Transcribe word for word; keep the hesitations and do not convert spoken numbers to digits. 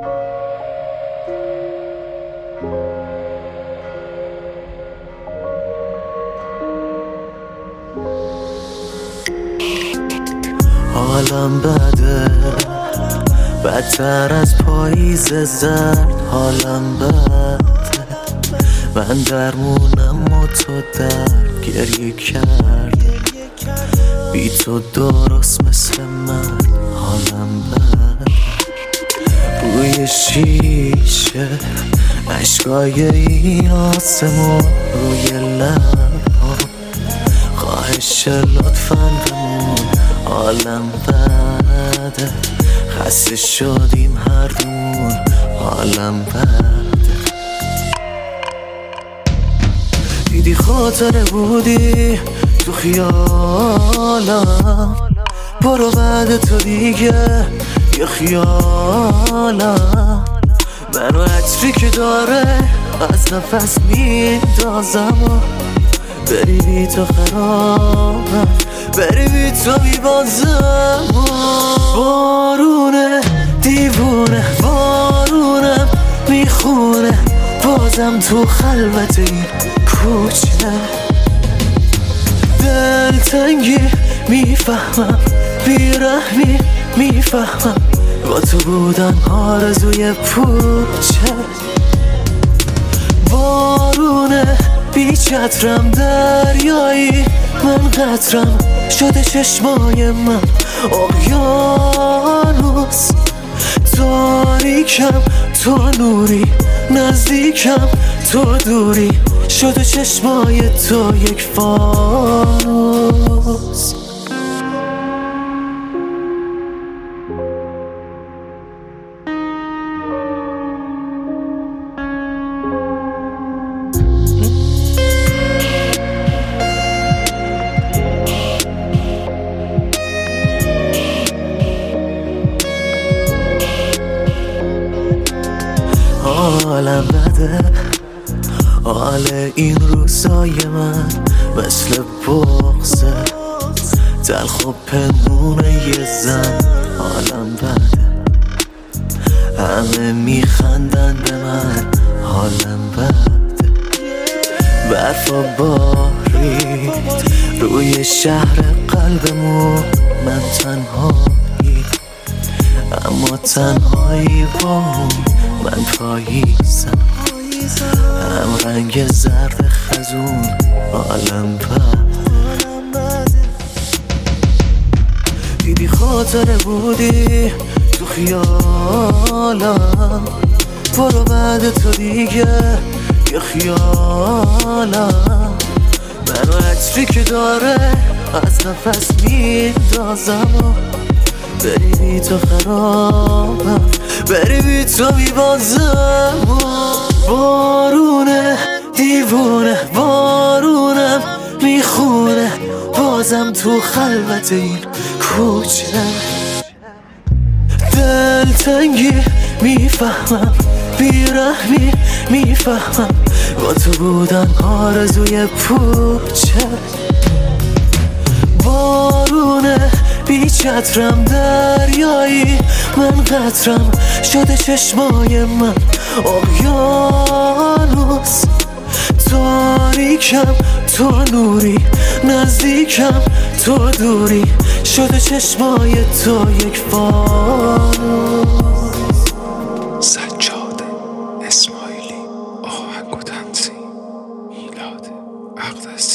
حالم بده، بدتر از پاییز زرد. حالم بده، من درمونم و تو در گریه کرد. بی تو درست مثل من. حالم بده، روی شیشه عشقای این آسمون روی لبها. خواهش لطفاً بمون. حالم بده، خسته شدیم هر دومون. حالم بده، دیدی خاطره بودی تو خیالم. برو بعد تو دیگه یه خیالم. منو عطری که داره از نفس میندازم و بری بی تو خرابم، بری بی تو میبازم. بارونه دیوونه، بارونم میخونه بازم تو خلوت این کوچه. دلتنگی میفهمم، بیرحمی میفهمم، با تو بودن آرزوی پوچه. بارونه بی چترم دریایی، من قطرم شده چشمای من اقیانوس. تاریکم تو نوری، نزدیکم تو دوری، شده چشمای تو یک فانوس. حالم بده، حال این روزای من مثل بغضه، تلخ و پنهونه یه زن. حالم بده، همه میخندن به من. حالم بده، برفا بارید روی شهر قلبمون. من تنهایی، اما تنهایی بامون. من پاییزم، هم رنگ زرد خزون. حالم بده، دیدی خاطره بودی تو خیالم. برو بعد تو دیگه یه خیالم. منو عطری که داره از نفس میندازم و بری بی تو خرابم، بری بی تو میبازم. بارونه دیوونه، بارونم میخونه بازم تو خلوت این کوچه. دلتنگی میفهمم، بیرحمی میفهمم، با تو بودن آرزوی پوچه. بارونه بی چترم دریایی، من قطرم شده چشمای من اقیانوس. تاریکم تو نوری، نزدیکم تو دوری، شده چشمای تو یک فانوس. سجاده اسماعیلی، آهنگ و تنظیم میلاد اقدسی.